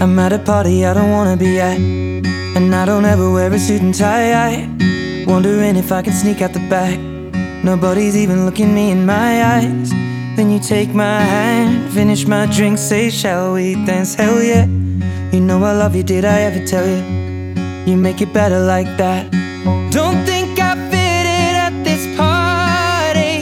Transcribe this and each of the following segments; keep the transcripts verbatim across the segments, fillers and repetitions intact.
I'm at a party I don't wanna be at, and I don't ever wear a suit and tie. Wondering if I can sneak out the back. Nobody's even looking me in my eyes. Then you take my hand, finish my drink, say shall we dance? Hell yeah. You know I love you, did I ever tell you? You make it better like that. Don't think I fit in at this party.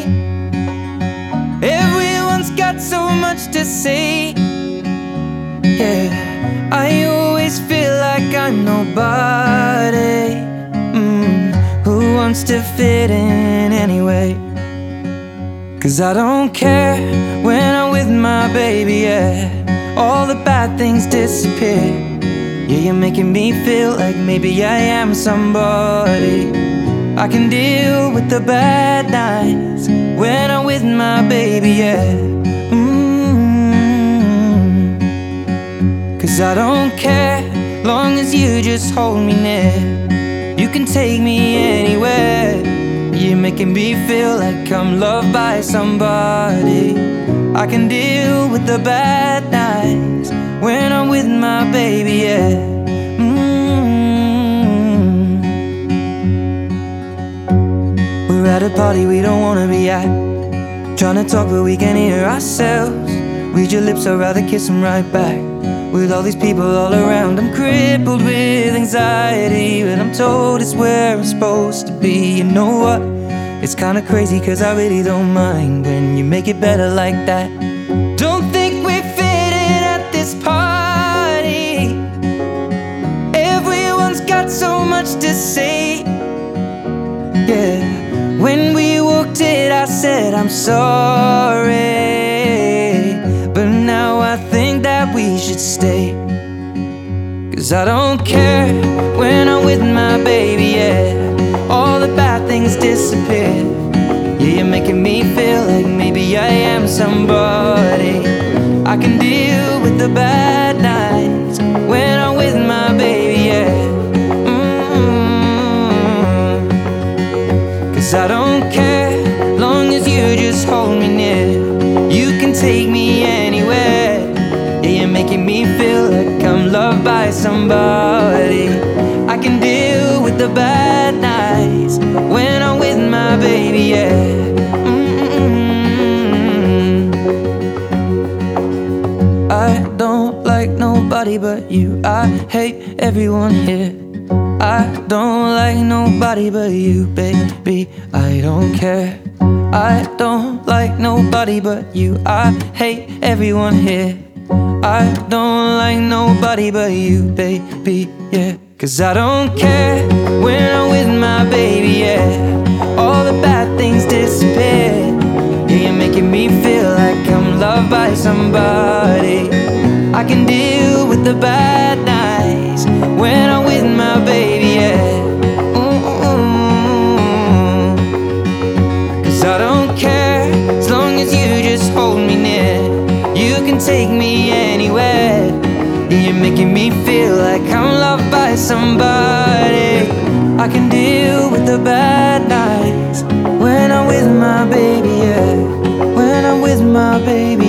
Everyone's got so much to say. Yeah, I always feel like I'm nobody. mm, Who wants to fit in anyway? Cause I don't care when I'm with my baby, yeah. All the bad things disappear. Yeah, you're making me feel like maybe I am somebody. I can deal with the bad nights when I'm with my baby, yeah. mm-hmm. Cause I don't care, long as you just hold me near. You can take me anywhere. You're making me feel like I'm loved by somebody. I can deal with the bad nights when I'm with my baby, yeah. mm-hmm. We're at a party we don't wanna be at, trying to talk but we can't hear ourselves. Read your lips, I'd rather kiss them right back. With all these people all around, I'm crippled with anxiety, but I'm told it's where I'm supposed to be. You know what? It's kinda crazy cause I really don't mind when you make it better like that. Don't think we fit in at this party. Everyone's got so much to say. Yeah, when we walked in I said I'm sorry, but now I think that we should stay. Cause I don't care when I'm with my baby, yeah. All the bad things disappear. Yeah, you're making me feel like maybe I am somebody. I can deal with the bad nights when I'm with my baby, yeah. mm-hmm. Cause I don't care, long as you just hold me near. You can take me anywhere. Yeah, you're making me feel like I'm loved by somebody. I can deal with the bad nights when I'm with my baby, yeah. mm-hmm. I don't like nobody but you. I hate everyone here. I don't like nobody but you, baby. I don't care. I don't like nobody but you. I hate everyone here. I don't like nobody but you, baby, yeah. Cause I don't care when I'm with my baby, yeah. All the bad things disappear. Yeah, you're making me feel like I'm loved by somebody. I can deal with the bad nights when I'm with my baby, yeah. mm-hmm. Cause I don't care, as long as you just hold me near. You can take me anywhere. You're making me feel like I'm loved by somebody. I can deal with the bad nights when I'm with my baby, yeah. When I'm with my baby.